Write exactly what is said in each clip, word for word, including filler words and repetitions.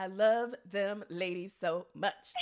I love them ladies so much.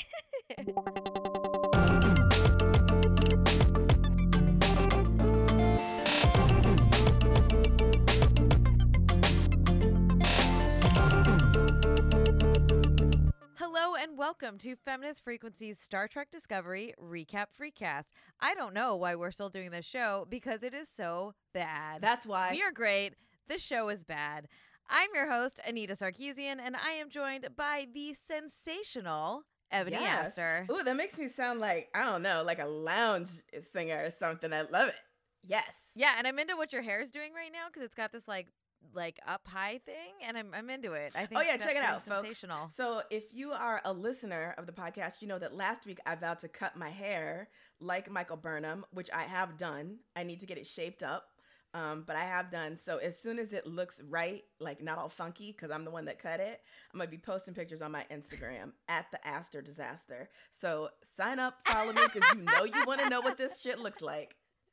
Hello and welcome to Feminist Frequency's Star Trek Discovery Recap Freecast. I don't know why we're still doing this show because it is so bad. That's why. We are great. This show is bad. I'm your host, Anita Sarkeesian, and I am joined by the sensational Ebony Yes. Astor. Ooh, that makes me sound like, I don't know, like a lounge singer or something. I love it. Yes. Yeah, and I'm into what your hair is doing right now because it's got this like like up high thing, and I'm I'm into it. I think. Oh yeah, that's check it really out, folks. sensational. So if you are a listener of the podcast, you know that last week I vowed to cut my hair like Michael Burnham, which I have done. I need to get it shaped up, um, but I have done. So as soon as it looks right, like not all funky, because I'm the one that cut it, I'm gonna be posting pictures on my Instagram at the Astor Disaster. So sign up, follow me, because you know you want to know what this shit looks like.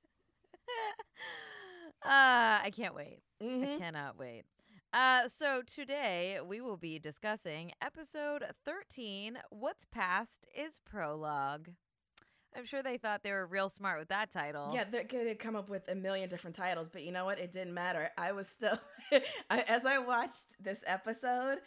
Uh, I can't wait. Mm-hmm. I cannot wait. Uh, so today we will be discussing episode thirteen, What's Past is Prologue. I'm sure they thought they were real smart with that title. Yeah, they could come up with a million different titles, but you know what? It didn't matter. I was still, I, as I watched this episode,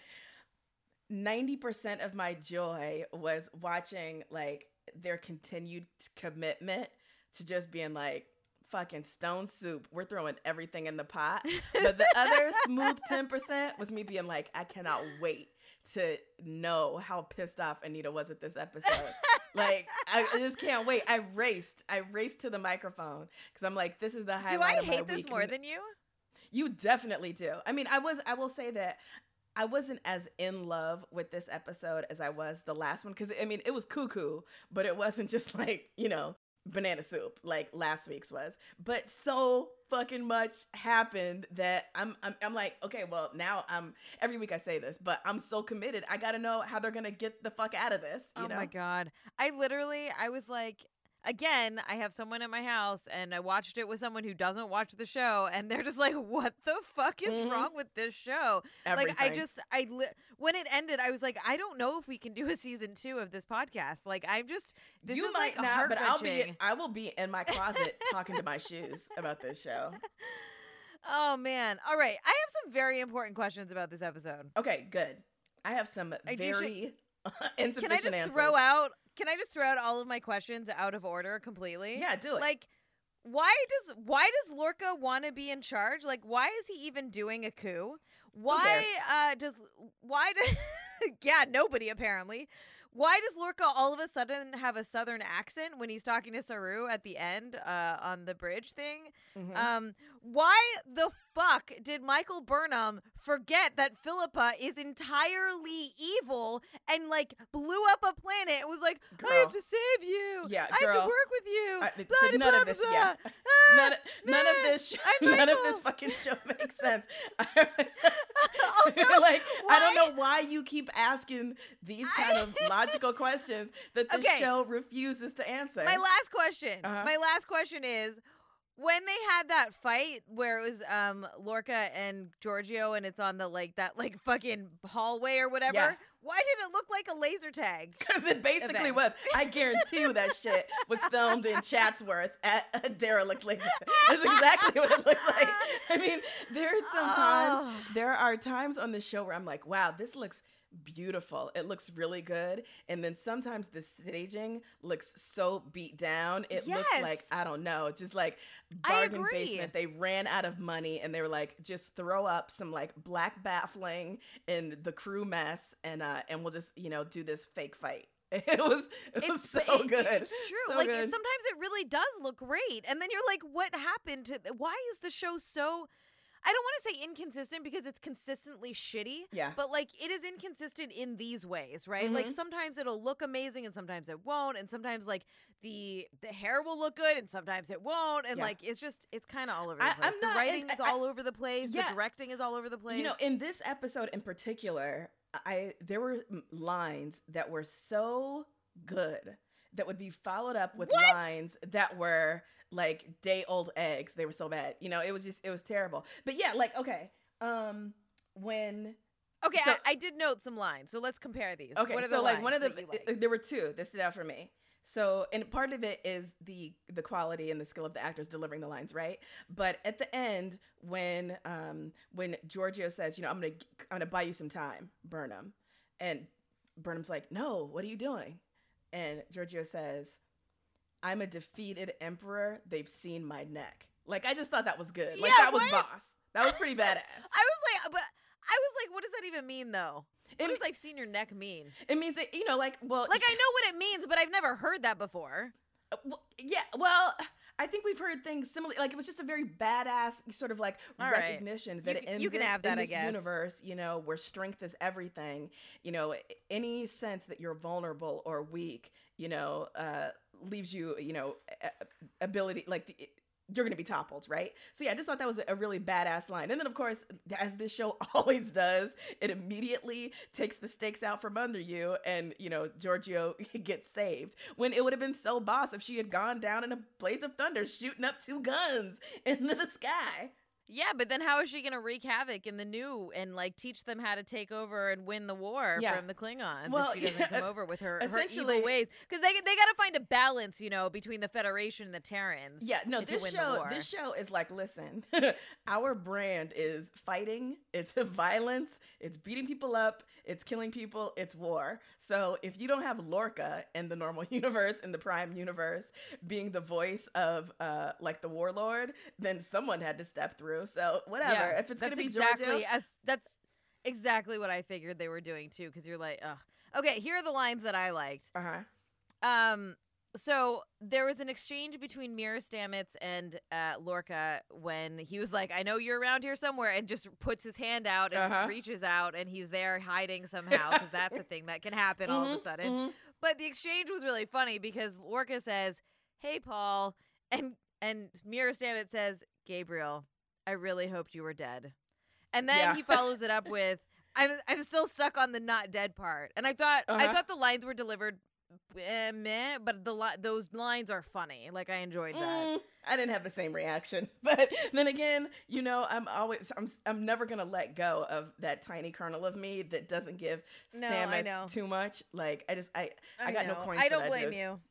ninety percent of my joy was watching like their continued commitment to just being like, fucking stone soup. We're throwing everything in the pot. But the other smooth ten percent was me being like, I cannot wait to know how pissed off Anita was at this episode. Like, I, I just can't wait. I raced. I raced to the microphone because I'm like, this is the highlight Do I of my hate this week. more than you? You definitely do. I mean, I was. I will say that I wasn't as in love with this episode as I was the last one because I mean, it was cuckoo, but it wasn't just like, you know, banana soup like last week's was. But so fucking much happened that I'm, I'm I'm like, okay, well now I'm every week I say this, but I'm so committed. I gotta know how they're gonna get the fuck out of this. You Oh know? my God. I literally, I was like, again, I have someone at my house and I watched it with someone who doesn't watch the show and they're just like, what the fuck is Mhm. wrong with this show? Everything. Like, I just, I, li- when it ended, I was like, I don't know if we can do a season two of this podcast. Like, I'm just, this you is might like not, but I'll be heart-wrenching. I will be in my closet talking to my shoes about this show. Oh man. All right. I have some very important questions about this episode. Okay, good. I have some I do very Can insufficient I just answers. throw out, can I just throw out all of my questions out of order completely? Yeah, do it. Like, why does why does Lorca want to be in charge? Like, why is he even doing a coup? Why uh does why does yeah nobody apparently. Why does Lorca all of a sudden have a southern accent when he's talking to Saru at the end uh, on the bridge thing? Mhm. Um, why the fuck did Michael Burnham forget that Philippa is entirely evil and like blew up a planet and was like, I have Girl. to save you. Yeah, I have to girl. work with you. I- Blah, but none blah, of this, blah, yeah. blah. Ah, none, none of man, this, sh- I'm none of Michael. this fucking show makes sense. Also, like, I don't why- know why you keep asking these kind of logical questions that this Okay. show refuses to answer. My last question. Uh-huh. My last question is, when they had that fight where it was um Lorca and Giorgio and it's on the like that like fucking hallway or whatever, Yeah. why did it look like a laser tag? Because it basically Event. was. I guarantee you that shit was filmed in Chatsworth at a derelict laser. That's exactly what it looks like. I mean, there's sometimes, Oh. there are times on the show where I'm like, wow, this looks beautiful. It looks really good. And then sometimes the staging looks so beat down. It looks Yes. like, I don't know, just like I bargain agree. basement. They ran out of money and they were like, just throw up some like black baffling in the crew mess and uh and we'll just, you know, do this fake fight. It was it was It's so it- good. It's true. So like good. sometimes it really does look great, and then you're like, "What happened to? th- Why is the show so?" I don't want to say inconsistent because it's consistently shitty. Yeah. But like it is inconsistent in these ways, right? Like Mhm. sometimes it'll look amazing and sometimes it won't, and sometimes like the the hair will look good and sometimes it won't, and Yeah. like it's just it's kind of all over the I- place. I'm the not- writing and is I- all over the place. yeah. The directing is all over the place. You know, in this episode in particular, I there were m- lines that were so good that would be followed up with What? lines that were like day old eggs. They were so bad. You know, it was just it was terrible. But yeah, like okay, um when Okay, So, I, I did note some lines, so let's compare these. okay, What are so the like one of lines the that you liked? there were two that stood out for me. So, and part of it is the the quality and the skill of the actors delivering the lines, right? But at the end, when um when Giorgio says, you know, I'm gonna I'm gonna buy you some time, Burnham, and Burnham's like, no, what are you doing? And Giorgio says, I'm a defeated emperor. They've seen my neck. Like, I just thought that was good. Like, Yeah, that was what? boss. That was pretty badass. I was like, but I was like, what does that even mean, though? It, What does I've seen your neck mean? it means that, you know, like, well, Like, I know what it means, but I've never heard that before. uh, well, yeah, well, I think we've heard things similar. Like, it was just a very badass sort of like All right. recognition that You can- in you can this, have that, in I this guess. universe, you know, where strength is everything, you know, any sense that you're vulnerable or weak, you know, uh, leaves you, you know, a- a- ability, like, the, you're going to be toppled, right? So yeah, I just thought that was a really badass line. And then of course, as this show always does, it immediately takes the stakes out from under you and, you know, Giorgio gets saved. When it would have been so boss if she had gone down in a blaze of thunder shooting up two guns into the sky. Yeah, but then how is she going to wreak havoc in the new and like teach them how to take over and win the war Yeah. from the Klingons Well, if she doesn't yeah, come over with her, her essentially- evil ways? Because they they got to find a balance, you know, between the Federation and the Terrans. Yeah, no, to this win the show war. this show is like, listen, our brand is fighting, it's violence, it's beating people up, it's killing people, it's war. So if you don't have Lorca in the normal universe, in the Prime universe, being the voice of uh like the warlord, then someone had to step through. So whatever. Yeah, If it's that's gonna be exactly Giorgio, as that's exactly what I figured they were doing too. Because you're like, ugh. Okay, here are the lines that I liked. uh-huh. Um, so there was an exchange between Mira Stamets and uh, Lorca when he was like, "I know you're around here somewhere," and just puts his hand out and Uh-huh. reaches out, and he's there hiding somehow because that's a thing that can happen all of a Mhm, sudden. mhm. But the exchange was really funny because Lorca says, "Hey, Paul," and and Mira Stamets says, "Gabriel, I really hoped you were dead." And then Yeah. he follows it up with, "I'm I'm still stuck on the not dead part." And I thought I Uh-huh. thought the lines were delivered eh, meh, but the li- those lines are funny. Like I enjoyed that. Mm, I didn't have the same reaction, but then again, you know, I'm always, I'm, I'm never gonna let go of that tiny kernel of me that doesn't give No, I know. Stamets too much. Like, I just, I, I got no know. coins I for don't that blame joke. you.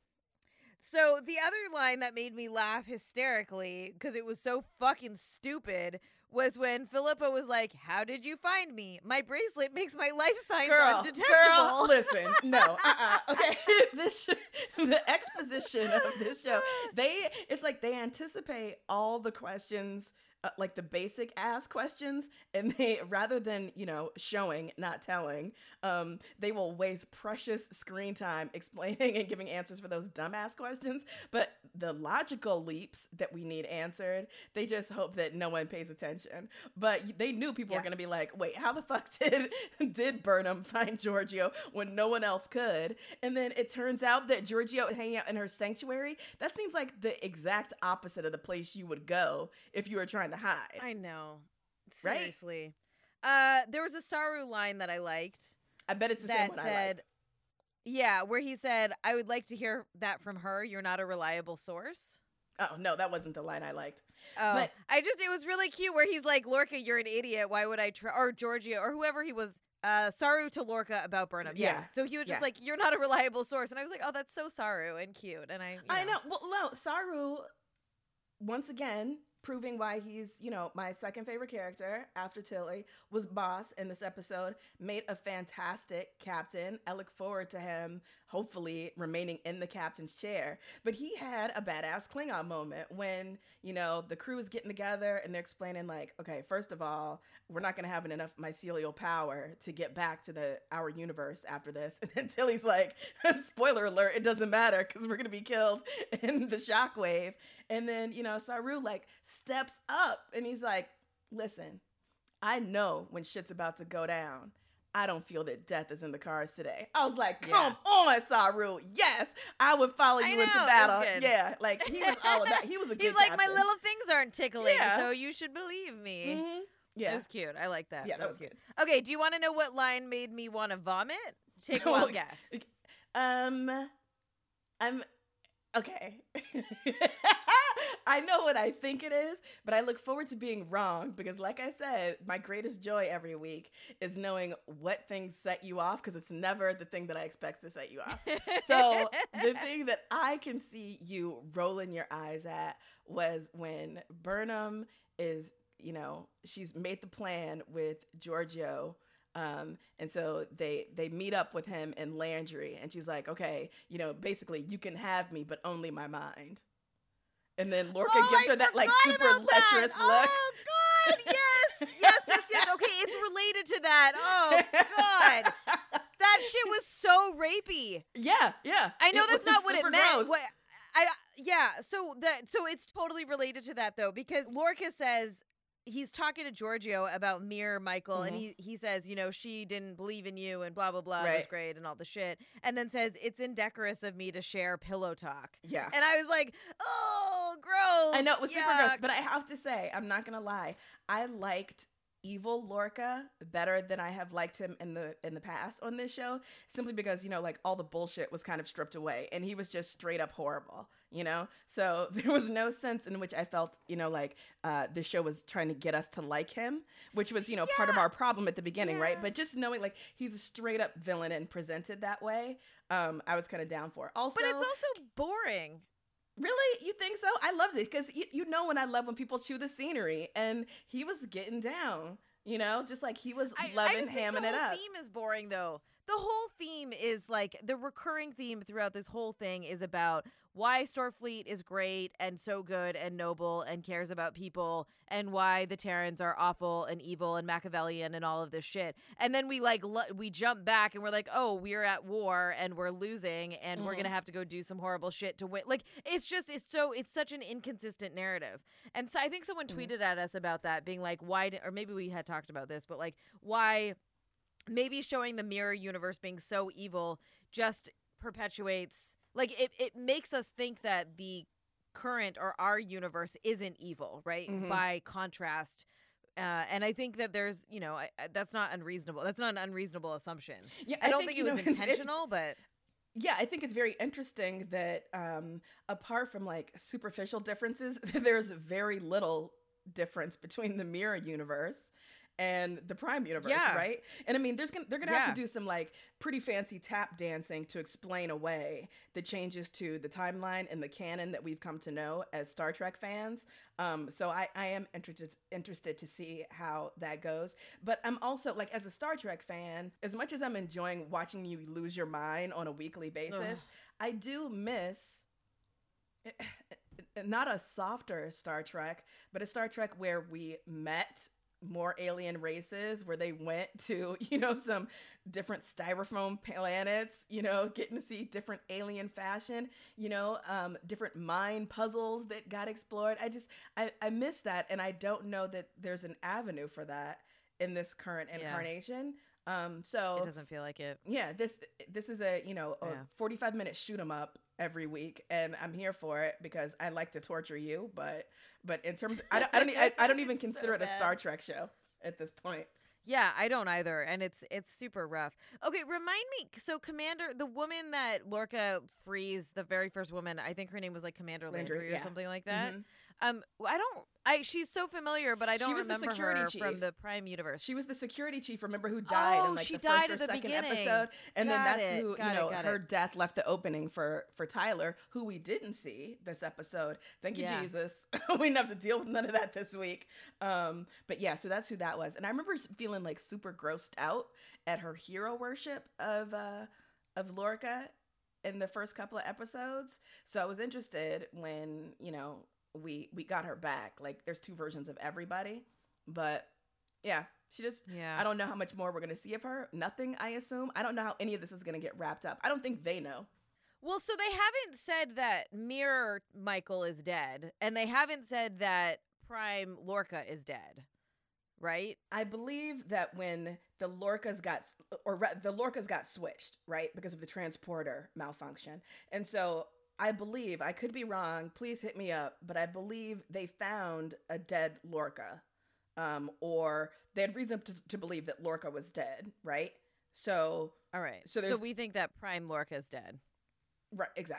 So the other line that made me laugh hysterically because it was so fucking stupid was when Philippa was like, "How did you find me? My bracelet makes my life signs Girl, undetectable." girl, listen, no, uh-uh, okay. This, sh- the exposition of this show, they, it's like they anticipate all the questions, uh, like the basic ass questions, and they, rather than, you know, showing, not telling, um, they will waste precious screen time explaining and giving answers for those dumbass questions. But the logical leaps that we need answered, they just hope that no one pays attention. But they knew people Yeah. were going to be like, wait, how the fuck did did Burnham find Giorgio when no one else could? And then it turns out that Giorgio hanging out in her sanctuary, that seems like the exact opposite of the place you would go if you were trying to hide. I know. Right? Seriously. Uh, there was a Saru line that I liked I bet it's the same that one I said, liked. yeah, where he said, "I would like to hear that from her. You're not a reliable source." Oh, no, that wasn't the line I liked. Oh, But- I just, it was really cute where he's like, "Lorca, you're an idiot. Why would I try?" Or Giorgio, or whoever he was, uh, Saru to Lorca about Burnham. Yeah. Yeah. So he was just Yeah. like, "You're not a reliable source." And I was like, "Oh, that's so Saru and cute." And I, you I know. Well, no, Saru, once again, proving why he's, you know, my second favorite character after Tilly, was boss in this episode, made a fantastic captain. I look forward to him hopefully remaining in the captain's chair. But he had a badass Klingon moment when, you know, the crew is getting together and they're explaining like, okay, first of all, we're not going to have enough mycelial power to get back to the our universe after this. And then Tilly's like, spoiler alert, it doesn't matter because we're going to be killed in the shockwave. And then, you know, Saru like steps up and he's like, listen, I know when shit's about to go down. I don't feel that death is in the cards today. I was like, come on, Saru. Yes, I would follow I you know, into it was battle. good. Yeah, like he was all about, he was a good He's like, captain. "My little things aren't tickling, Yeah. so you should believe me." Mhm. Yeah. It was cute. I like that. Yeah, that was good. Okay, do you want to know what line made me want to vomit? Take a Well, wild guess. Um, I'm okay. I know what I think it is, but I look forward to being wrong because, like I said, my greatest joy every week is knowing what things set you off because it's never the thing that I expect to set you off. So the thing that I can see you rolling your eyes at was when Burnham is, you know, she's made the plan with Giorgio. Um, and so they they meet up with him in Landry, and she's like, okay, you know, basically you can have me, but only my mind. And then Lorca oh, gives I her that like super that. lecherous look. Oh God, yes, yes, yes, yes. Okay, it's related to that. Oh God, that shit was so rapey. Yeah, yeah. I know it that's was not what it super meant. gross. What, I yeah. So that so it's totally related to that though, because Lorca says. He's talking to Giorgio about Mir Michael, mm-hmm. and he, he says, you know, she didn't believe in you and blah, blah, blah. Right. It was great and all the shit. And then says, it's indecorous of me to share pillow talk. Yeah. And I was like, oh, gross. I know, it was Yuck. super gross. But I have to say, I'm not going to lie. I liked evil Lorca better than I have liked him in the in the past on this show, simply because, you know, like all the bullshit was kind of stripped away and he was just straight up horrible, you know? So there was no sense in which I felt, you know, like uh, the show was trying to get us to like him, which was, you know, yeah. part of our problem at the beginning, yeah. right? But just knowing like he's a straight up villain and presented that way, um, I was kind of down for. Also, but it's also boring. Really? You think so? I loved it because you, you know when I love when people chew the scenery, and he was getting down, you know, just like he was I, loving I just hamming think the it whole up. theme is boring though. The whole theme is like the recurring theme throughout this whole thing is about why Starfleet is great and so good and noble and cares about people, and why the Terrans are awful and evil and Machiavellian and all of this shit. And then we like l- we jump back and we're like, oh, we're at war and we're losing and mm. we're gonna have to go do some horrible shit to win. Like it's just it's so it's such an inconsistent narrative. And so I think someone mm. tweeted at us about that, being like, why? Di- or maybe we had talked about this, but like why? Maybe showing the mirror universe being so evil just perpetuates, like it, it makes us think that the current or our universe isn't evil, right? Mm-hmm. By contrast. Uh, and I think that there's, you know, I, I, that's not unreasonable. That's not an unreasonable assumption. Yeah, I, I don't think, think it was know, intentional, it's, but. Yeah, I think it's very interesting that um, apart from like superficial differences, there's very little difference between the mirror universe and the Prime universe, yeah. right? And I mean, there's gonna, they're gonna yeah. have to do some like pretty fancy tap dancing to explain away the changes to the timeline and the canon that we've come to know as Star Trek fans. Um, so I, I am interested interested to see how that goes. But I'm also like, as a Star Trek fan, as much as I'm enjoying watching you lose your mind on a weekly basis, Ugh. I do miss. Not a softer Star Trek, but a Star Trek where we met more alien races, where they went to, you know, some different styrofoam planets, you know, getting to see different alien fashion, you know, um, different mind puzzles that got explored. I just, I, I miss that. And I don't know that there's an avenue for that in this current incarnation. Yeah. Um, so it doesn't feel like it. Yeah, this this is a, you know, a yeah. forty-five minute shoot 'em up every week, and I'm here for it because I like to torture you. But but in terms, of, I don't I don't, I, I don't even consider so it a Star Trek show at this point. Yeah, I don't either, and it's it's super rough. Okay, remind me. So Commander, the woman that Lorca frees, the very first woman, I think her name was like Commander Landry, Landry or yeah. something like that. Mm-hmm. Um, I don't. I she's so familiar, but I don't remember her chief. from the Prime universe. She was the security chief. Remember who died oh, in like she the died first or at the second beginning. episode, and got then that's it, who got you know it, her it. death left the opening for for Tyler, who we didn't see this episode. Thank you, yeah. Jesus. We didn't have to deal with none of that this week. Um, but yeah, so that's who that was, and I remember feeling like super grossed out at her hero worship of uh, of Lorca in the first couple of episodes. So I was interested when, you know, we we got her back. Like there's two versions of everybody, but yeah, she just yeah I don't know how much more we're gonna see of her. Nothing, I assume. I don't know how any of this is gonna get wrapped up. I don't think they know. Well, so they haven't said that Mirror Michael is dead, and they haven't said that Prime Lorca is dead, right? I believe that when the Lorcas got or the Lorcas got switched, right, because of the transporter malfunction, and so I believe, I could be wrong, please hit me up, but I believe they found a dead Lorca, um, or they had reason to, to believe that Lorca was dead, right? So, all right. So, so we think that Prime Lorca is dead. Right, exactly,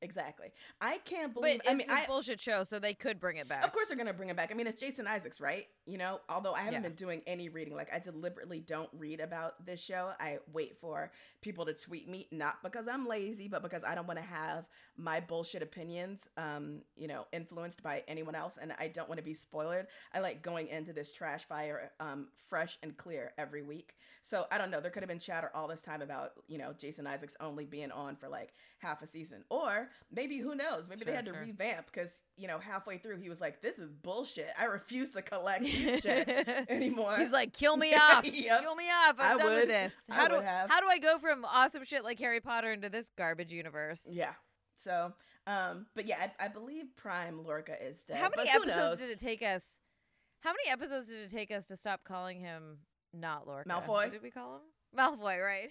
Exactly. I can't But believe. it's I mean, a I bullshit show, so they could bring it back. of course they're gonna bring it back. I mean, it's Jason Isaacs, right? You know, although I haven't Yeah. been doing any reading. Like, I deliberately don't read about this show. I wait for people to tweet me, not because I'm lazy, but because I don't want to have my bullshit opinions, um, you know, influenced by anyone else, and I don't want to be spoiled. I like going into this trash fire, um, fresh and clear every week. So I don't know. There could have been chatter all this time about, you know, Jason Isaacs only being on for like half a season, or maybe who knows? Maybe Sure, they had to sure. revamp because, you know, halfway through he was like, "This is bullshit. I refuse to collect these checks anymore." He's like, kill me off. Yep. Kill me off. I'm I done would. with this. I How do would have. how do I go from awesome shit like Harry Potter into this garbage universe? Yeah. So, um, but yeah, I, I believe Prime Lorca is dead. How many but who episodes knows? did it take us? How many episodes did it take us to stop calling him not Lorca? Malfoy? What did we call him? Malfoy, right?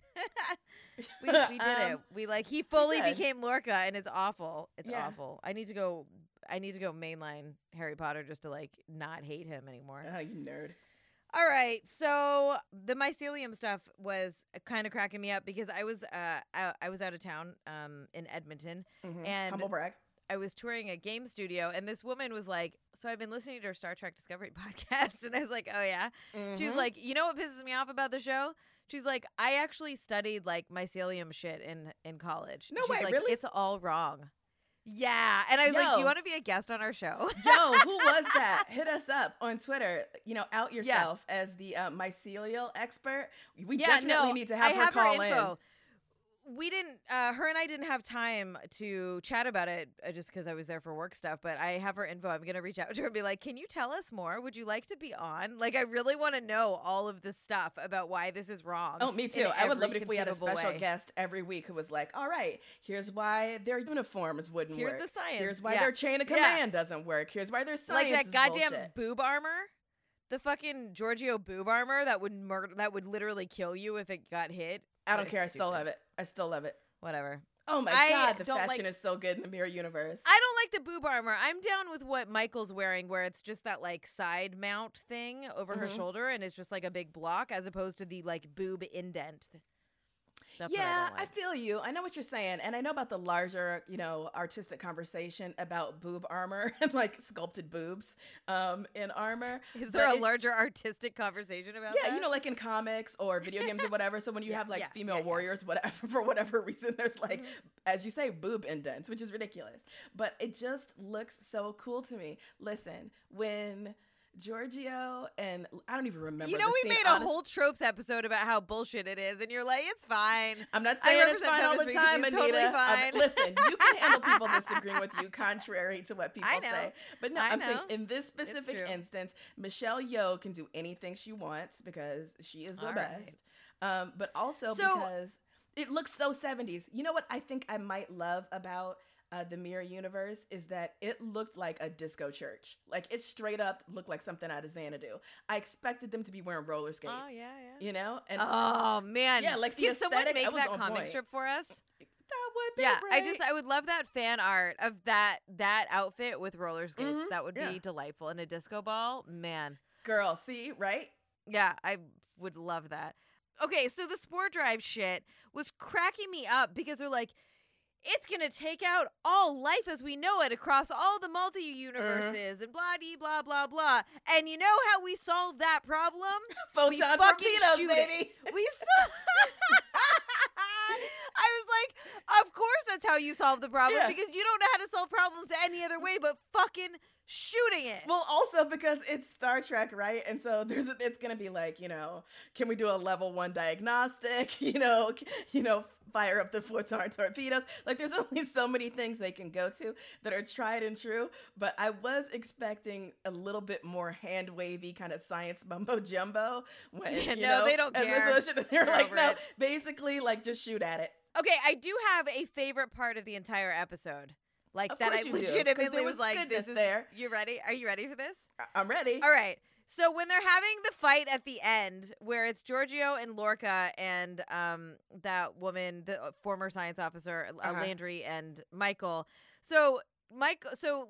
we, we did it. Um, We like he fully did. became Lorca, and it's awful. It's Yeah. awful. I need to go. I need to go mainline Harry Potter just to like not hate him anymore. Oh, you nerd. All right, so the mycelium stuff was kind of cracking me up because I was uh out, I was out of town um in Edmonton. Mhm. And- Humble brag. I was touring a game studio, and this woman was like, "So I've been listening to her Star Trek Discovery podcast," and I was like, "Oh yeah." She was Mhm. like, "You know what pisses me off about the show?" She's like, "I actually studied like mycelium shit in in college." No She's way, like, really? It's all wrong. Yeah, and I was like, "Do you Yo. want to be a guest on our show?" Yo, who was that? Hit us up on Twitter. You know, out yourself as the uh, mycelial expert. We yeah, definitely no, need to have I her have call her in. info. We didn't. Uh, her and I didn't have time to chat about it uh, just because I was there for work stuff. But I have her info. I'm gonna reach out to her and be like, "Can you tell us more? Would you like to be on? Like, I really want to know all of this stuff about why this is wrong." Oh, me in too. I would every love it if we had a conceivable special way. guest every week who was like, "All right, here's why their uniforms wouldn't Here's work. the science. Here's why Yeah. their chain of Yeah. command doesn't work. Here's why their science Like that is goddamn bullshit." boob armor, the fucking Giorgio boob armor that would murder, that would literally kill you if it got hit. I don't That care. I is still stupid. love it. I still love it. Whatever. Oh my I god, the don't fashion like- is so good in the Mirror Universe. I don't like the boob armor. I'm down with what Michael's wearing, where it's just that like side mount thing over her Mhm. shoulder, and it's just like a big block, as opposed to the like boob indent. That's yeah, what I don't I like. feel you. I know what you're saying, and I know about the larger, you know, artistic conversation about boob armor and like sculpted boobs um, in armor. Is but there a it's- larger artistic conversation about Yeah, that? you know, like in comics or video games or whatever. So when you Yeah, have like yeah, female yeah, yeah. warriors, whatever, for whatever reason, there's like, Mhm. as you say, boob indents, which is ridiculous. But it just looks so cool to me. Listen, when Giorgio and I don't even remember. You know, the we scene, made a honest- whole tropes episode about how bullshit it is, and you're like, it's fine. I'm not I saying it's represent fine all the feminist time, because Anita. it's totally Um, fine. listen, you can handle people disagreeing with you, contrary to what people I know. say. But no, I I'm saying know. in this specific true. instance, Michelle Yeoh can do anything she wants because she is the All right. best. Um, but also So- because it looks so seventies. You know what I think I might love about uh, the Mirror Universe is that it looked like a disco church. Like it straight up looked like something out of Xanadu. I expected them to be wearing roller skates. Oh yeah, yeah. You know, and Oh man, Yeah, like the can someone aesthetic, make that was that on comic point. strip for us? that would be Yeah, I great. just I would love that fan art of that that outfit with roller skates. Mhm, That would yeah. be delightful in a disco ball. Man, Girl, see, right? yeah, I would love that. Okay, so the Spore Drive shit was cracking me up because they're like, it's gonna take out all life as we know it across all the multi universes and blah dee blah blah blah. And you know how we solved that problem? Photon fucking torpedoes, shoot it. baby. We saw. I was like, of course that's how you solve the problem Yeah. because you don't know how to solve problems any other way but fucking shooting it. Well, also because it's Star Trek, right? And so there's a, it's gonna be like, you know, can we do a level one diagnostic? You know, c- you know, fire up the photon torpedoes. Like, there's only so many things they can go to that are tried and true. But I was expecting a little bit more hand wavy kind of science mumbo jumbo. When Yeah, you no, know, they don't as a care. solution, They're They're like, over no, it. basically, like, just shoot at it. Okay, I do have a favorite part of the entire episode. Like Of that I course you do, 'cause legitimately there was was like, goodness this is there. You ready? Are you ready for this? I- I'm ready. All right. So when they're having the fight at the end, where it's Giorgio and Lorca and um that woman, the uh, former science officer uh, Uh-huh. Landry and Michael. So Mike, so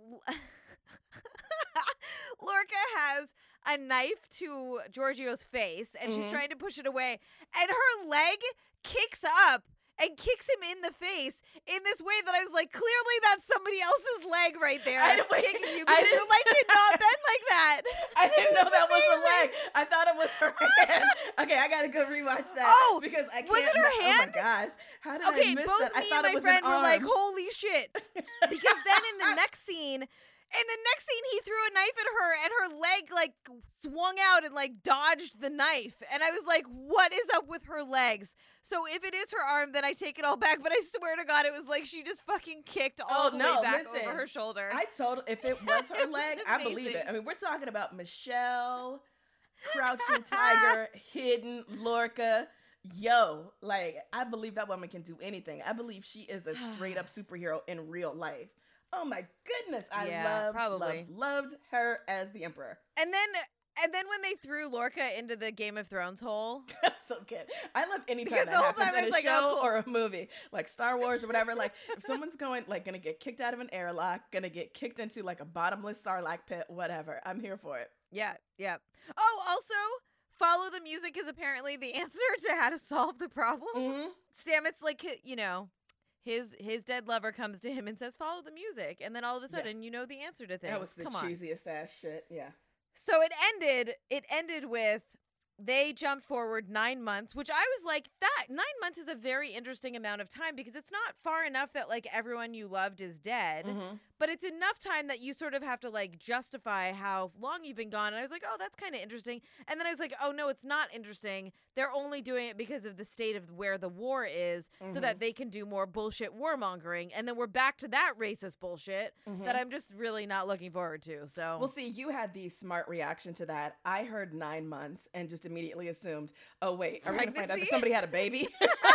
Lorca has a knife to Giorgio's face, and she's Mhm. trying to push it away, and her leg kicks up. and kicks him in the face in this way that I was like, clearly that's somebody else's leg right there I, wait, kicking you. I Because your leg did not bend like that. I didn't know that was a amazing. leg. I thought it was her hand. Okay, I gotta go rewatch that. Oh, because I can't. was it her hand? Oh my gosh, how did Okay, I miss both that? I me thought and it my was friend an were like, arm. holy shit. Because then in the next scene, in the next scene, he threw a knife at her and her leg like swung out and like dodged the knife. And I was like, what is up with her legs? So if it is her arm, then I take it all back. But I swear to God, it was like she just fucking kicked all Oh, the no, way back listen, over her shoulder. I told if it was her It was leg, I believe it. amazing. I mean, we're talking about Michelle, Crouching Tiger, Hidden, Lorca. Yo, like I believe that woman can do anything. I believe she is a straight up superhero in real life. Oh my goodness, I Yeah, loved, probably. loved, loved her as the Emperor. And then and then when they threw Lorca into the Game of Thrones hole. That's so good. I love any time Because that the whole happens time in I a was like, show oh, cool. or a movie, like Star Wars or whatever. Like if someone's going, like, gonna get kicked out of an airlock, gonna get kicked into like a bottomless Sarlacc pit, whatever. I'm here for it. Yeah, yeah. Oh, also, follow the music is apparently the answer to how to solve the problem. Mm-hmm. Stamets, like, you know, his his dead lover comes to him and says, follow the music. And then all of a sudden, you know the answer to things. That was the Come on. cheesiest ass shit. Yeah. So it ended, it ended with they jumped forward nine months, which I was like, that nine months is a very interesting amount of time because it's not far enough that like everyone you loved is dead, Mm-hmm. but it's enough time that you sort of have to like justify how long you've been gone. And I was like, oh, that's kind of interesting. And then I was like, oh no, it's not interesting. They're only doing it because of the state of where the war is so that they can do more bullshit warmongering. And then we're back to that racist bullshit Mm-hmm. that I'm just really not looking forward to. So Well, see, you had the smart reaction to that. I heard nine months and just immediately assumed, oh, wait, are we going to find out that Pregnancy? somebody had a baby?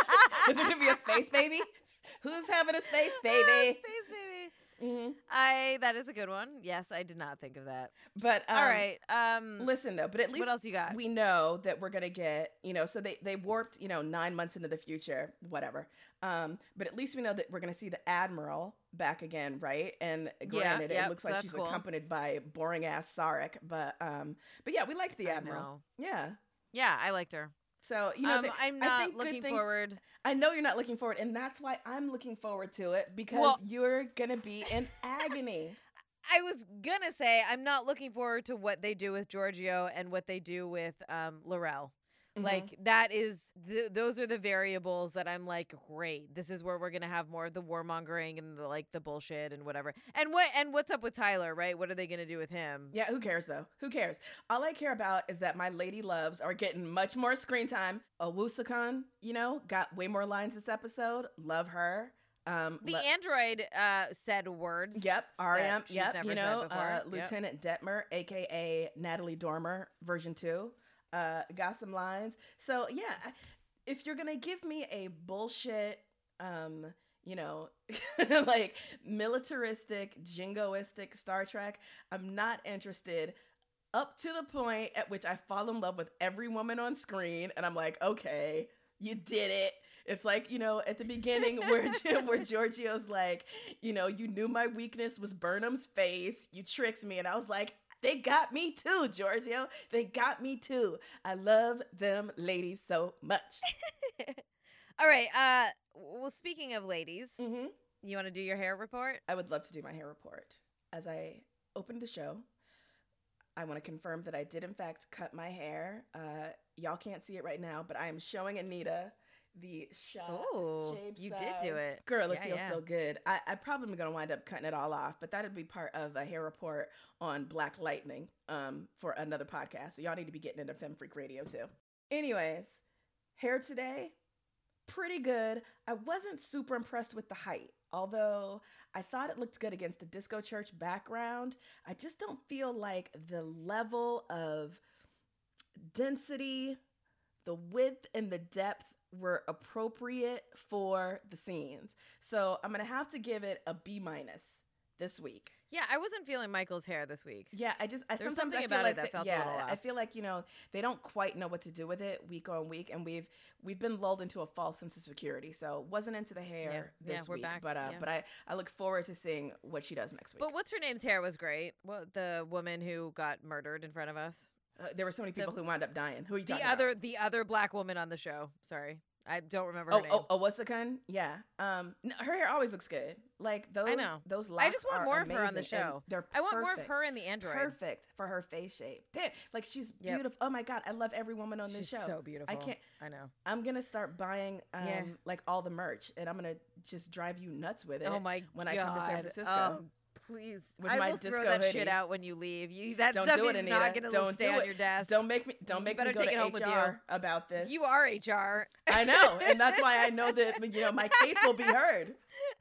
Is it going to be a space baby? Who's having a space baby? Ah, space baby. Mm-hmm. I that is a good one. Yes, I did not think of that. But um, All right. Um listen, though, but at least what else you got? we know that we're going to get, you know, so they, they warped, you know, nine months into the future, whatever. Um, but at least we know that we're going to see the Admiral back again, right? And granted, yep, it looks so like that's she's cool. accompanied by boring ass Sarek. But um, but yeah, we like the I Admiral. know. Yeah. Yeah, I liked her. So, you know, um, they- I'm I not think good looking thing- forward. I know you're not looking forward, and that's why I'm looking forward to it because Well- you're gonna be in agony. I was gonna say I'm not looking forward to what they do with Giorgio and what they do with um Laurel. Mhm. Like that is th- those are the variables that I'm like, great. This is where we're gonna have more of the warmongering and the like the bullshit and whatever. And what and what's up with Tyler, right? What are they gonna do with him? Yeah, who cares though? Who cares? All I care about is that my lady loves are getting much more screen time. Owusu-kun, you know, got way more lines this episode. Love her. Um, The lo- android uh said words. Yep, R M. she's Yep, never you said know, before. uh, Yep. Lieutenant Detmer, aka Natalie Dormer, version two, uh, got some lines. So yeah, I- if you're gonna give me a bullshit, um, you know, like militaristic, jingoistic Star Trek, I'm not interested. Up to the point at which I fall in love with every woman on screen, and I'm like, okay, you did it. It's like, you know, at the beginning where where Giorgio's like, you know, you knew my weakness was Burnham's face. You tricked me. And I was like, they got me too, Giorgio. They got me too. I love them ladies so much. All right. Uh well, speaking of ladies, hmm you want to do your hair report? I would love to do my hair report. As I opened the show, I want to confirm that I did, in fact, cut my hair. Uh, y'all can't see it right now, but I am showing Anita the shot. Ooh, shaved you did do sides. it. Girl, it Yeah, feels yeah. so good. I, I'm probably going to wind up cutting it all off, but that'd be part of a hair report on Black Lightning um, for another podcast. So y'all need to be getting into Femme Freak Radio too. Anyways, hair today, pretty good. I wasn't super impressed with the height, although I thought it looked good against the Disco Church background. I just don't feel like the level of density, the width, and the depth were appropriate for the scenes. So I'm going to have to give it a B minus this week. Yeah, I wasn't feeling Michael's hair this week. Yeah, I just I There was sometimes something I feel about it like that they- felt a yeah, little I off. feel like, you know, they don't quite know what to do with it week on week, and we've we've been lulled into a false sense of security. So wasn't into the hair Yeah, yeah, this we're week, back, but uh, yeah. but I I look forward to seeing what she does next week. But what's her name's hair was great. Well, the woman who got murdered in front of us. uh, there were so many people the- who wound up dying. Who are you The talking other about? the other black woman on the show. Sorry. I don't remember Oh, her name. oh, oh, Owusu-kun? Yeah. Um, no, her hair always looks good. Like those, I know. those locks I just want are more of her on the amazing, and show. They're I want more of perfect. her and the android. Perfect for her face shape. Damn, like she's Yep. beautiful. Oh my god, I love every woman on this She's show. so beautiful. I can't. I know. I'm gonna start buying um Yeah. like all the merch, and I'm gonna just drive you nuts with it. Oh my when god. I come to San Francisco. Oh, please. With I my will throw disco that shit hoodies. out when you leave. You that Don't stuff do it, is Anita. not gonna Don't stay do on it. your desk. Don't make me. Don't You make better me go take to it home with H R about this. You are H R. I know, and that's why I know that you know my case will be heard.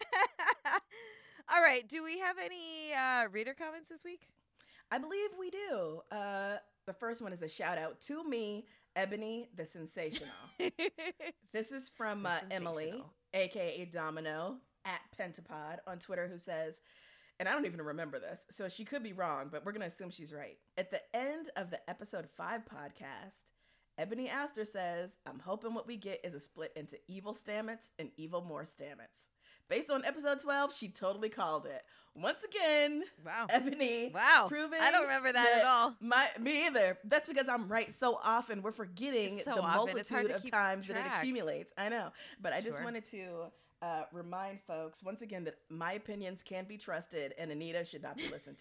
All right. Do we have any uh, reader comments this week? I believe we do. Uh, the first one is a shout out to me, Ebony the Sensational. This is from The uh, Emily, Sensational. aka Domino, at Pentapod on Twitter, who says, and I don't even remember this, so she could be wrong, but we're going to assume she's right. At the end of the episode five podcast, Ebony Astor says, I'm hoping what we get is a split into evil Stamets and evil more Stamets. Based on episode twelve, she totally called it. Once again, Wow. Ebony Wow. proving I don't remember that, at all. My me either. That's because I'm right so often. We're forgetting It's so the often. It's hard multitude to of keep times that it track. accumulates. I know, but I just Sure. wanted to uh, remind folks once again that my opinions can be trusted, and Anita should not be listened to.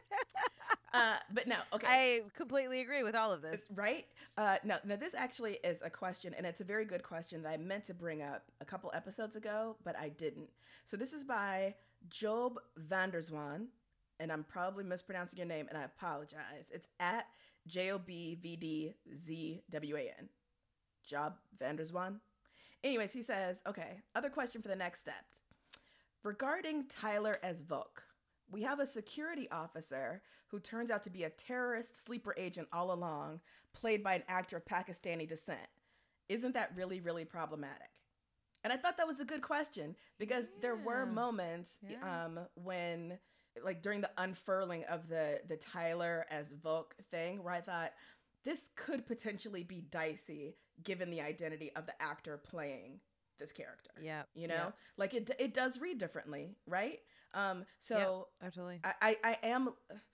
uh, but no, okay. I completely agree with all of this. It's- Right? Uh, no, no, this actually is a question, and it's a very good question that I meant to bring up a couple episodes ago, but I didn't. So this is by Job Vanderswan, and I'm probably mispronouncing your name, and I apologize. It's at J O B V D Z W A N. Job Vanderswan. Anyways, he says, okay, other question for the next step. Regarding Tyler as Vok, we have a security officer who turns out to be a terrorist sleeper agent all along, played by an actor of Pakistani descent. Isn't that really, really problematic? And I thought that was a good question because there were Yeah. moments Yeah. um, when, like during the unfurling of the the Tyler as Vok thing, where I thought this could potentially be dicey given the identity of the actor playing this character. Yeah. You know, yeah. like it it does read differently, right? Um, so Absolutely. I, I, I am,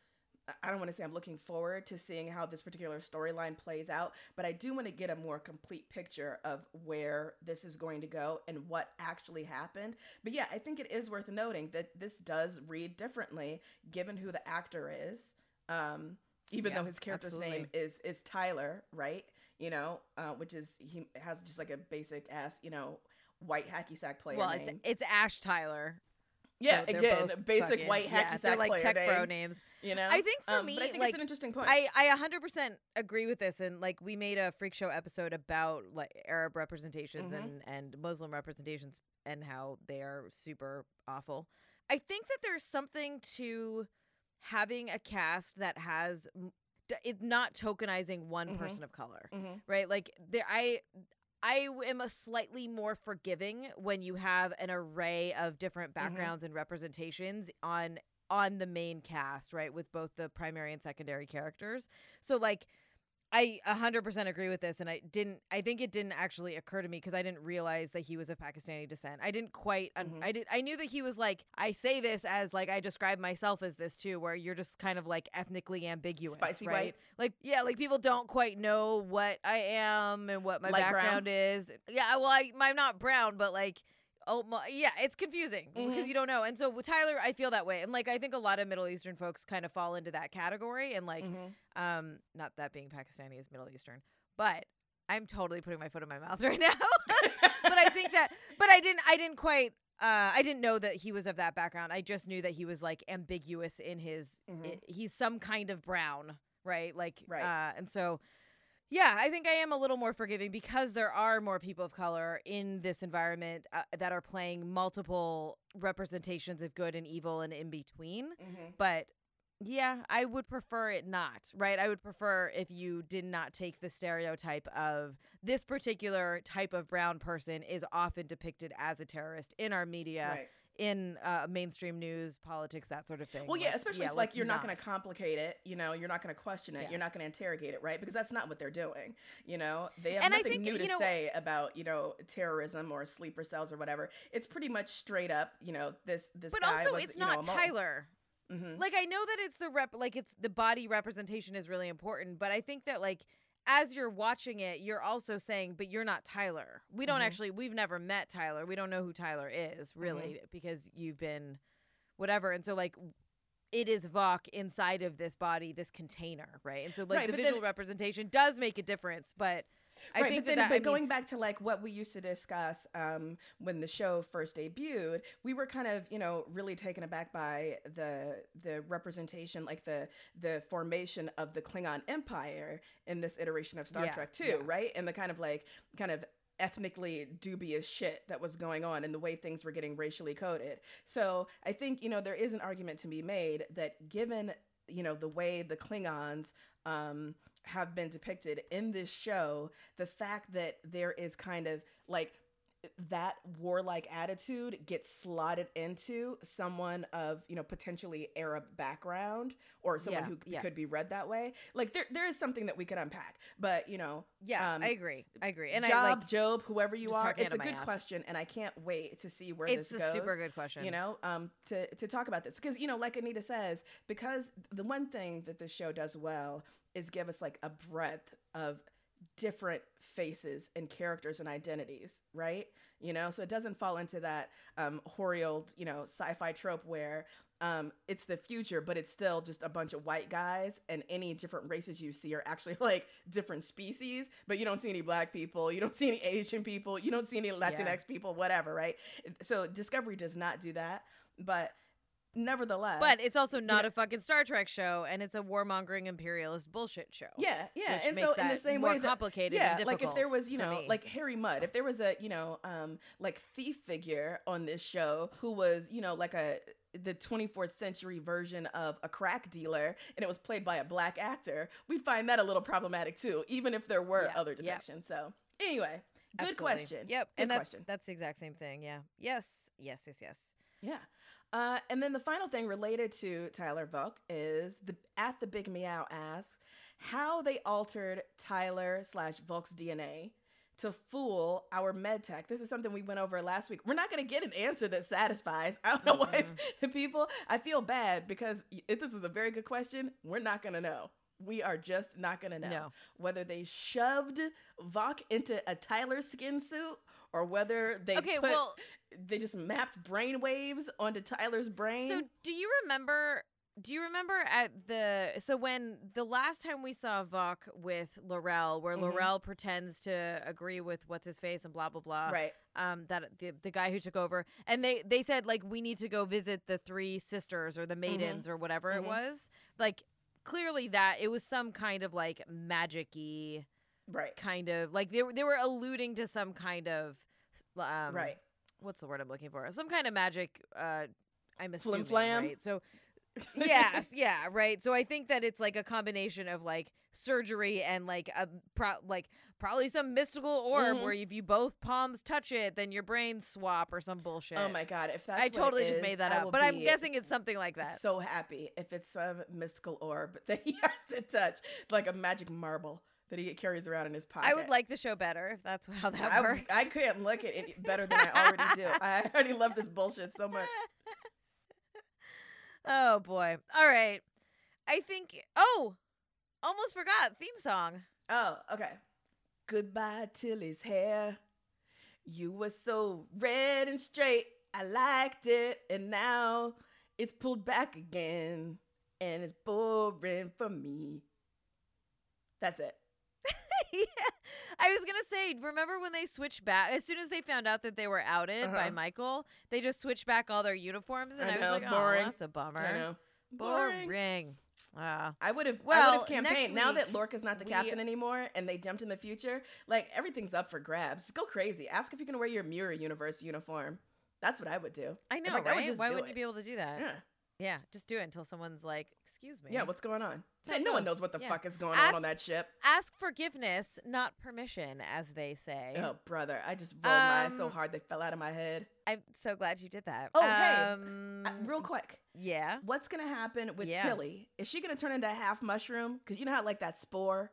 I don't want to say I'm looking forward to seeing how this particular storyline plays out, but I do want to get a more complete picture of where this is going to go and what actually happened. But yeah, I think it is worth noting that this does read differently given who the actor is, um, even Yeah, though his character's absolutely. name is, is Tyler, right? You know, uh, which is, he has just like a basic ass, you know, white hacky sack player Well, name. it's it's Ash Tyler. Yeah, so they're again, both basic fucking- white hacky yeah, sack they're like player tech name, bro names. You know, I think for Um, me, but I think like, it's an interesting point. I I one hundred percent agree with this, and like we made a freak show episode about like Arab representations Mhm. and and Muslim representations and how they are super awful. I think that there's something to having a cast that has m- d- it's not tokenizing one Mhm. person of color, Mhm. right? Like there, I. I am a slightly more forgiving when you have an array of different Mm-hmm. backgrounds and representations on on the main cast, right, with both the primary and secondary characters. So like I one hundred percent agree with this, and I didn't I think it didn't actually occur to me because I didn't realize that he was of Pakistani descent. I didn't quite un- Mhm. I did I knew that he was like I say this as like I describe myself as this too, where you're just kind of like ethnically ambiguous, Spicy right? white. Like yeah, like people don't quite know what I am and what my Light brown? background is. Yeah, well I, I'm not brown, but like oh my, yeah, it's confusing because Mhm. you don't know. And so with Tyler, I feel that way, and like I think a lot of Middle Eastern folks kind of fall into that category, and like Mhm. um, not that being Pakistani is Middle Eastern, but I'm totally putting my foot in my mouth right now. But I think that, but I didn't, I didn't quite, uh, I didn't know that he was of that background. I just knew that he was like ambiguous in his, Mhm. i- he's some kind of brown, right? Like, Right. Uh, and so, yeah, I think I am a little more forgiving because there are more people of color in this environment uh, that are playing multiple representations of good and evil and in between. Mhm. But yeah, I would prefer it not, right? I would prefer if you did not take the stereotype of this particular type of brown person is often depicted as a terrorist in our media, Right. in uh, mainstream news, politics, that sort of thing. Well, yeah, Like, especially yeah, if like let's you're not, going to complicate it, you know, you're not going to question it, Yeah. you're not going to interrogate it, right? Because that's not what they're doing. You know, they have And I nothing think, new you to know- say about you know terrorism or sleeper cells or whatever. It's pretty much straight up, you know, this this. But guy also, was, it's you know, not a mole. Tyler. Mhm. Like I know that it's the rep, like it's the body representation is really important, but I think that like as you're watching it, you're also saying, but you're not Tyler. We don't Mhm. actually, we've never met Tyler. We don't know who Tyler is, really, Mhm. because you've been whatever. And so, like, it is Vok inside of this body, this container, right? And so, like, Right, the but visual then- representation does make a difference, but I right, think but then, that, that but I mean, going back to like what we used to discuss um, when the show first debuted, we were kind of, you know, really taken aback by the the representation, like the the formation of the Klingon Empire in this iteration of Star Yeah, Trek too, yeah. right? And the kind of like kind of ethnically dubious shit that was going on and the way things were getting racially coded. So I think, you know, there is an argument to be made that given, you know, the way the Klingons um have been depicted in this show, the fact that there is kind of like that warlike attitude gets slotted into someone of, you know, potentially Arab background or someone Yeah, who yeah. could be read that way. Like there there is something that we could unpack. But, you know, yeah, um, I agree. I agree. And Job, I like, Job, whoever you just are, talking it's out a of my good ass. question and I can't wait to see where it's this a goes. super good question. You know, um, to, to talk about this. Because, you know, like Anita says, because the one thing that this show does well is give us like a breadth of different faces and characters and identities, right? You know, so it doesn't fall into that um, hoary old, you know, sci-fi trope where um, it's the future, but it's still just a bunch of white guys, and any different races you see are actually like different species, but you don't see any black people, you don't see any Asian people, you don't see any Latinx Yeah. people, whatever, right? So Discovery does not do that, but nevertheless, But it's also you not know- a fucking Star Trek show, and it's a warmongering imperialist bullshit show. yeah, yeah, which and makes so that in the same more way that complicated yeah, and like difficult. if there was, you for know, me. like Harry Mudd, if there was a, you know, um, like thief figure on this show who was, you know, like a the twenty-fourth century version of a crack dealer, and it was played by a black actor, we'd find that a little problematic too, even if there were Yeah, other yeah. depictions. So anyway, good Absolutely. question. Yep, Good and that's question. that's the exact same thing. Yeah. Yes. Yes. Yes. Yes. Yeah. Uh, and then the final thing related to Tyler Vok is the at the Big Meow asks how they altered Tyler slash Vok's D N A to fool our med tech. This is something we went over last week. We're not going to get an answer that satisfies. I don't know why people, I feel bad because if this is a very good question, we're not going to know. We are just not going to know No. whether they shoved Vok into a Tyler skin suit or whether they Okay, put, well- they just mapped brain waves onto Tyler's brain. So, do you remember? Do you remember at the so when the last time we saw Vok with Laurel, where Mhm. Laurel pretends to agree with what's his face and blah blah blah, right. um, that the the guy who took over, and they they said like we need to go visit the three sisters or the maidens or whatever Mhm. it was. Like clearly that it was some kind of like magic-y Right. kind of like they were they were alluding to some kind of um, right. what's the word I'm looking for? Some kind of magic. Uh, I'm assuming, Flim-flam? right? So, yes, yeah, right. So I think that it's like a combination of like surgery and like a pro- like probably some mystical orb Mhm. where if you both palms touch it, then your brains swap or some bullshit. Oh my God. If that's I what it totally just is, made that I up, will but I'm be guessing it's something like that. So happy if it's some mystical orb that he has to touch, like a magic marble that he carries around in his pocket. I would like the show better if that's how that I, works. I couldn't look at it better than I already do. I already love this bullshit so much. Oh boy. All right. I think. Oh, almost forgot theme song. Oh, okay. Goodbye, Tilly's hair. You were so red and straight. I liked it, and now it's pulled back again, and it's boring for me. That's it. Yeah. I was gonna say, remember when they switched back? As soon as they found out that they were outed by Uh-huh. Michael, they just switched back all their uniforms, and I I, know, was it's like, boring. "Oh, that's a bummer." I know. Boring. Ah. I would have. I Well, would have campaigned. next Now that week, Lorca's not the we- captain anymore, and they jumped in the future, like everything's up for grabs. Just go crazy. Ask if you can wear your Mirror Universe uniform. That's what I would do. I know, I would right? just Why do wouldn't it. you be able to do that? Yeah. Yeah, just do it until someone's like, "Excuse me." Yeah. What's going on? How it no one goes. knows what the Yeah. fuck is going on Ask- on that ship. Ask forgiveness, not permission, as they say. Oh, brother. I just rolled my eyes so Um, hard they fell out of my head. I'm so glad you did that. Oh, hey, um, Uh, real quick. yeah. What's going to happen with Yeah. Tilly? Is she going to turn into a half mushroom? Because you know how, like, that spore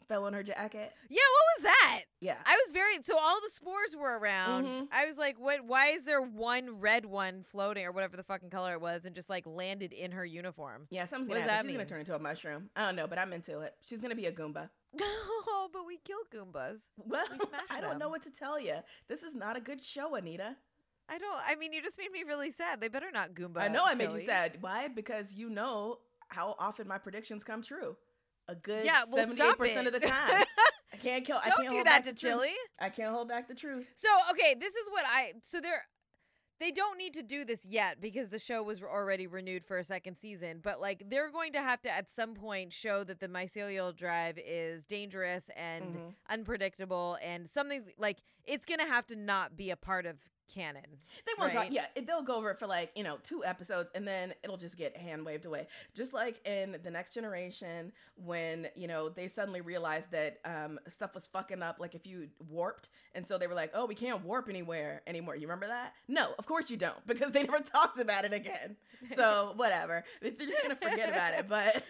fell on her jacket. Yeah, what was that? Yeah. I was very so all the spores were around. Mhm. I was like, what why is there one red one floating or whatever the fucking color it was and just like landed in her uniform? Yeah, something's What gonna does happen. that She's mean? gonna turn into a mushroom. I don't know, but I'm into it. She's gonna be a Goomba. Oh, but we kill Goombas. Well, We smash I don't them. know what to tell you. This is not a good show, Anita. I don't I mean you just made me really sad. They better not Goomba. I know I made Tilly. you sad. Why? Because you know how often my predictions come true. A good Yeah, well, seventy-eight stop percent it. of the time. I can't kill. I Don't can't do hold that back to the truth. Tilly. I can't hold back the truth. So, okay, this is what I so they're they don't need to do this yet because the show was already renewed for a second season, but like they're going to have to at some point show that the mycelial drive is dangerous and Mhm. unpredictable and something's like it's going to have to not be a part of canon. They won't right? talk. Yeah, it, they'll go over it for like you know two episodes, and then it'll just get hand waved away. Just like in the Next Generation, when you know they suddenly realized that um, stuff was fucking up. Like if you warped, and so they were like, "Oh, we can't warp anywhere anymore." You remember that? No, of course you don't, because they never talked about it again. So whatever, they're just gonna forget about it. But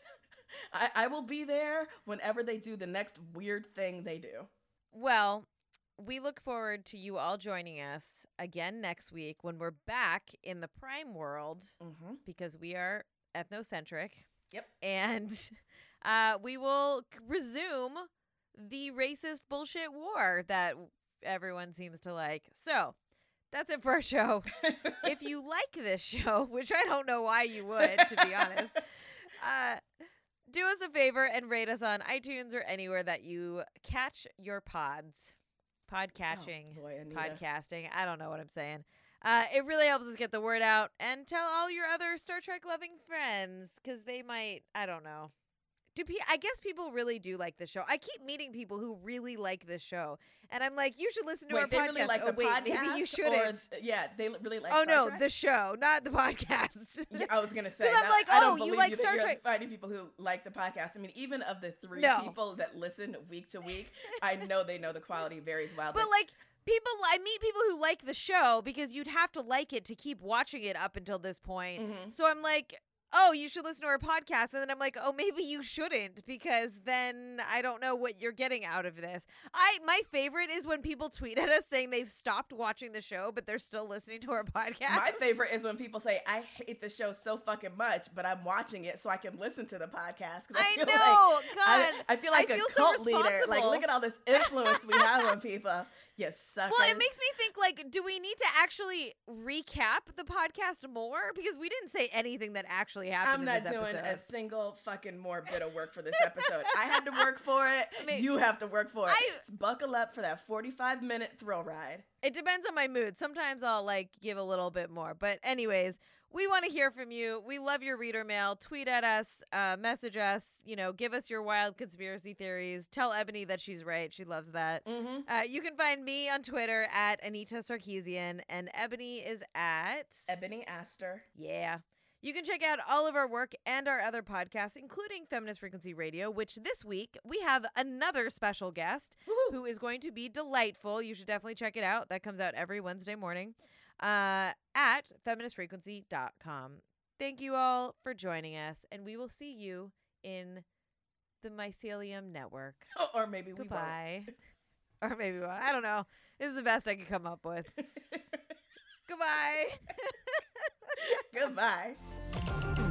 I, I will be there whenever they do the next weird thing they do. Well, we look forward to you all joining us again next week when we're back in the Prime world Mm-hmm. because we are ethnocentric. Yep. And uh, we will c- resume the racist bullshit war that everyone seems to like. So that's it for our show. If you like this show, which I don't know why you would, to be honest, uh, do us a favor and rate us on iTunes or anywhere that you catch your pods. Podcatching, Oh, boy, Anita. podcasting. I don't know what I'm saying. Uh, it really helps us get the word out and tell all your other Star Trek loving friends because they might. I don't know. Do pe- I guess people really do like this show. I keep meeting people who really like this show, and I'm like, you should listen to Wait, our they podcast. really like oh, the wait, podcast? maybe you or- shouldn't. yeah, they really like. Oh Star no, Trek? the show, not the podcast. Yeah, I was gonna say. 'Cause I'm that- like, I don't oh, you believe like that Star you're Trek. Finding people who like the podcast. I mean, even of the three No. people that listen week to week, I know they know the quality varies wildly. But like people, I meet people who like the show because you'd have to like it to keep watching it up until this point. Mhm. So I'm like, oh, you should listen to our podcast. And then I'm like, oh, maybe you shouldn't because then I don't know what you're getting out of this. I my favorite is when people tweet at us saying they've stopped watching the show, but they're still listening to our podcast. My favorite is when people say, "I hate the show so fucking much, but I'm watching it so I can listen to the podcast." 'Cause I feel know, like, God. I, I feel like I a feel so cult leader. Like, responsible. look at all this influence we have on people. You suckers. Well, it makes me think, like, do we need to actually recap the podcast more? Because we didn't say anything that actually happened I'm in not this doing episode. a single fucking more bit of work for this episode. I had to work for it. I mean, you have to work for it. I- Just buckle up for that forty-five minute thrill ride. It depends on my mood. Sometimes I'll, like, give a little bit more. But anyways, we want to hear from you. We love your reader mail. Tweet at us, uh, message us, you know, give us your wild conspiracy theories. Tell Ebony that she's right. She loves that. Mm-hmm. Uh, you can find me on Twitter at Anita Sarkeesian, and Ebony is at Ebony Astor. Yeah. You can check out all of our work and our other podcasts, including Feminist Frequency Radio, which this week we have another special guest Woohoo. who is going to be delightful. You should definitely check it out. That comes out every Wednesday morning uh, at feminist frequency dot com. Thank you all for joining us, and we will see you in the Mycelium Network. Or maybe we won't. Goodbye. Or maybe we won't. I don't know. This is the best I could come up with. Goodbye. Goodbye.